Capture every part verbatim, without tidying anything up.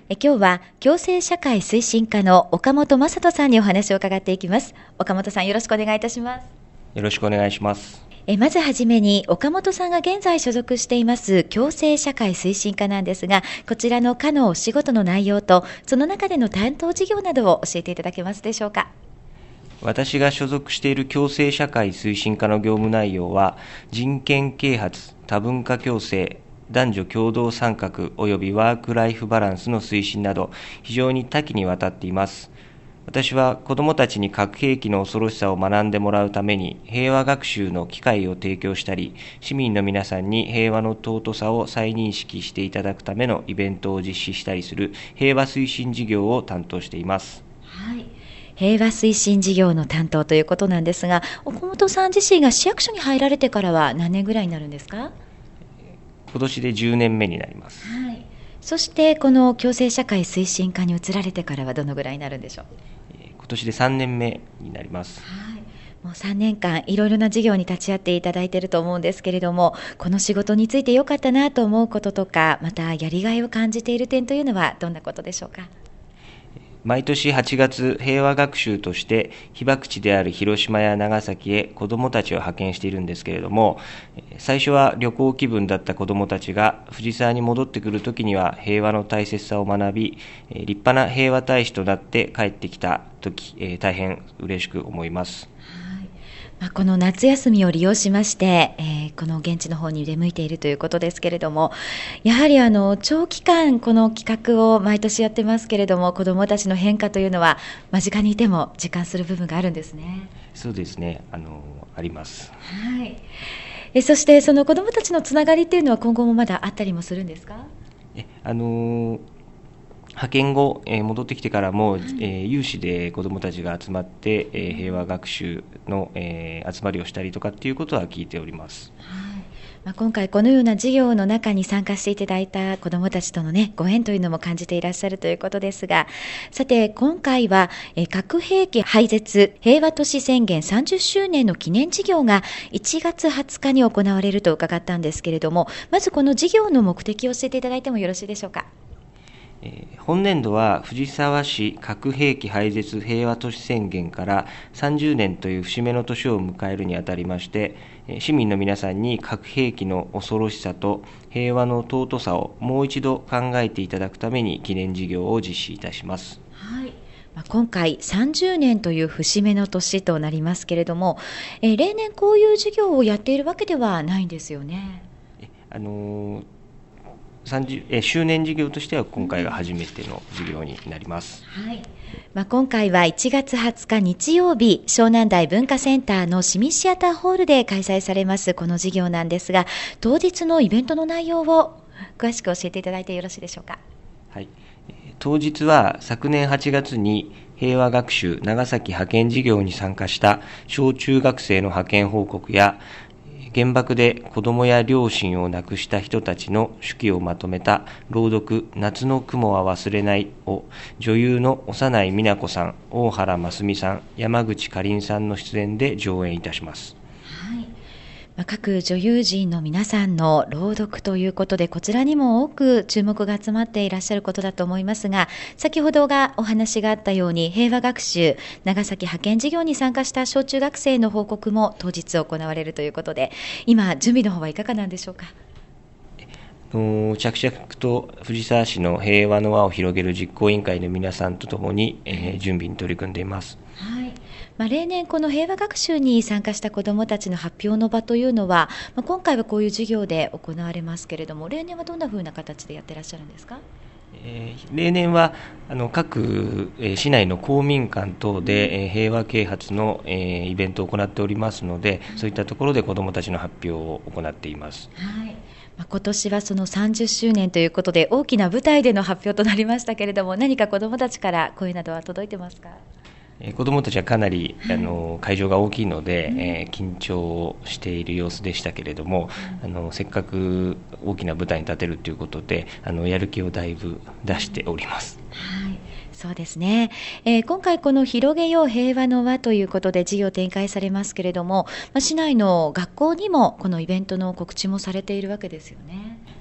え今日は共生社会推進課の岡本正人さんにお話を伺っていきます。岡本さん、よろしくお願いいたします。 よろしくお願いします。 えまずはじめに、岡本さんが現在所属しています共生社会推進課なんですが、こちらの課のお仕事の内容とその中での担当事業などを教えていただけますでしょうか。 私が所属している共生社会推進課の業務内容は、人権啓発、多文化共生、男女共同参画及びワークライフバランスの推進など、非常に多岐にわたっています。私は子どもたちに核兵器の恐ろしさを学んでもらうために、平和学習の機会を提供したり、市民の皆さんに平和の尊さを再認識していただくためのイベントを実施したりする平和推進事業を担当しています。 はい、平和推進事業の担当ということなんですが、岡本さん自身が市役所に入られてからは何年ぐらいになるんですか。 今年でじゅうねんめになります。 はい、そしてこの共生社会推進課に移られてからはどのぐらいになるんでしょう。 今年でさんねんめになります。 はい、もうさんねんかんいろいろな事業に立ち会っていただいていると思うんですけれども、この仕事について良かったなと思うこととか、またやりがいを感じている点というのはどんなことでしょうか。 毎年はちがつ、平和学習として被爆地である広島や長崎へ子どもたちを派遣しているんですけれども、最初は旅行気分だった子どもたちが藤沢に戻ってくるときには平和の大切さを学び、立派な平和大使となって帰ってきたとき、大変嬉しく思います。 まあ、この夏休みを利用しまして、えー、この現地の方に出向いているということですけれども、やはりあの長期間この企画を毎年やってますけれども、子どもたちの変化というのは間近にいても実感する部分があるんですね。 そうですね、あのあります。 はい、えそしてその子どもたちのつながりというのは今後もまだあったりもするんですか。 えあのー派遣後、えー、戻ってきてからも、えー、有志で子どもたちが集まって、えー、平和学習の、えー、集まりをしたりとかっていうことは聞いております。 はい、まあ、今回このような事業の中に参加していただいた子どもたちとの、ね、ご縁というのも感じていらっしゃるということですが、さて今回は、えー、核兵器廃絶平和都市宣言さんじゅっしゅうねんの記念事業がいちがつはつかに行われると伺ったんですけれども、まずこの事業の目的を教えていただいてもよろしいでしょうか。 本年度は藤沢市核兵器廃絶平和都市宣言からさんじゅうねんという節目の年を迎えるにあたりまして、市民の皆さんに核兵器の恐ろしさと平和の尊さをもう一度考えていただくために記念事業を実施いたします。 はい、今回さんじゅうねんという節目の年となりますけれども、え例年こういう事業をやっているわけではないんですよね。 あのーさんじゅうえ周年事業としては今回が初めての事業になります。 はい、まあ、今回はいちがつはつか日曜日、湘南台文化センターの市民シアターホールで開催されますこの事業なんですが、当日のイベントの内容を詳しく教えていただいてよろしいでしょうか。 はい、当日は昨年はちがつに平和学習長崎派遣事業に参加した小中学生の派遣報告や、原爆で子どもや両親を亡くした人たちの手記をまとめた朗読夏の雲は忘れないを女優の長内美奈子さん、大原真澄さん、山口かりんさんの出演で上演いたします。 はい、まあ、各女優陣の皆さんの朗読ということで、こちらにも多く注目が集まっていらっしゃることだと思いますが、先ほどがお話があったように平和学習長崎派遣事業に参加した小中学生の報告も当日行われるということで、今準備の方はいかがなんでしょうか。 着々と藤沢市の平和の輪を広げる実行委員会の皆さんとともに、えー、準備に取り組んでいます。 はい、まあ、例年この平和学習に参加した子どもたちの発表の場というのは、まあ、今回はこういう授業で行われますけれども、例年はどんなふうな形でやってらっしゃるんですか。 えー、例年はあの各、えー、市内の公民館等で、えー、平和啓発の、えー、イベントを行っておりますので、そういったところで子どもたちの発表を行っています。 はい、まあ、今年はそのさんじゅっしゅうねんということで大きな舞台での発表となりましたけれども、何か子どもたちから声などは届いてますか。 えー、子どもたちはかなり、はい、あの会場が大きいので、うんえー、緊張している様子でしたけれども、うん、あのせっかく大きな舞台に立てるということで、あのやる気をだいぶ出しております。 はい、そうですね、えー、今回この広げよう平和の輪ということで事業展開されますけれども、まあ、市内の学校にもこのイベントの告知もされているわけですよね。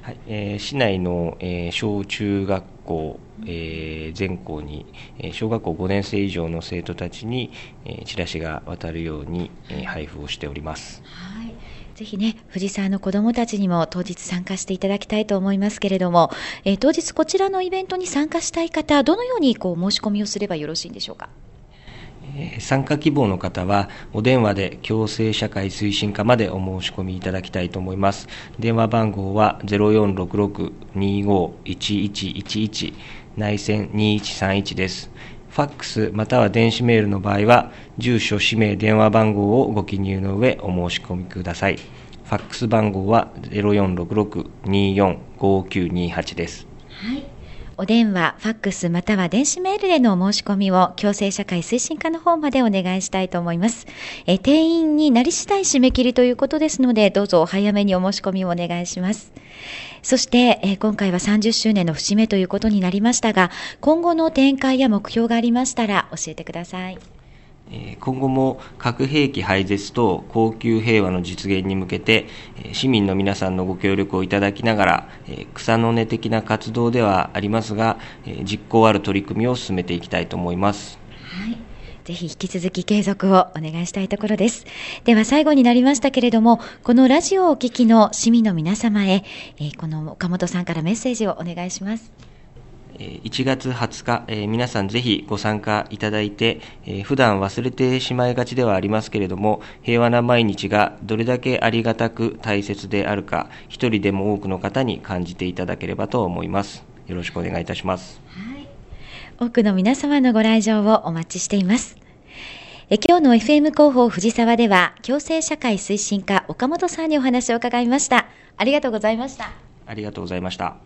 はいえー、市内の、えー、小中学校、えー、全校に、えー、小学校ごねん生以上の生徒たちに、えー、チラシが渡るように、えー、配布をしております。 はい、ぜひね、藤沢の子どもたちにも当日参加していただきたいと思いますけれども、えー、当日こちらのイベントに参加したい方、どのようにこう申し込みをすればよろしいんでしょうか。 参加希望の方はお電話で共生社会推進課までお申し込みいただきたいと思います。電話番号は ゼロよんろくろく にご いちいちいちいち 内線にいちさんいちです。ファックスまたは電子メールの場合は住所、氏名、電話番号をご記入の上お申し込みください。ファックス番号は ゼロよんろくろく によん ごきゅうにはちです。 はい、お電話、ファックスまたは電子メールでのお申し込みを共生社会推進課の方までお願いしたいと思います。え定員になり次第締め切りということですので、どうぞお早めにお申し込みをお願いします。そしてえ今回はさんじゅっしゅうねんの節目ということになりましたが、今後の展開や目標がありましたら教えてください。 今後も核兵器廃絶と恒久平和の実現に向けて市民の皆さんのご協力をいただきながら草の根的な活動ではありますが実効ある取り組みを進めていきたいと思います。 はい、ぜひ引き続き継続をお願いしたいところです。では最後になりましたけれども、このラジオをお聞きの市民の皆様へこの岡本さんからメッセージをお願いします。 いちがつはつか、えー、皆さんぜひご参加いただいて、えー、普段忘れてしまいがちではありますけれども、平和な毎日がどれだけありがたく大切であるか、一人でも多くの方に感じていただければと思います。よろしくお願いいたします。 はい、多くの皆様のご来場をお待ちしています。え今日の エフエム 広報藤沢では、共生社会推進課岡本さんにお話を伺いました。ありがとうございました。 ありがとうございました。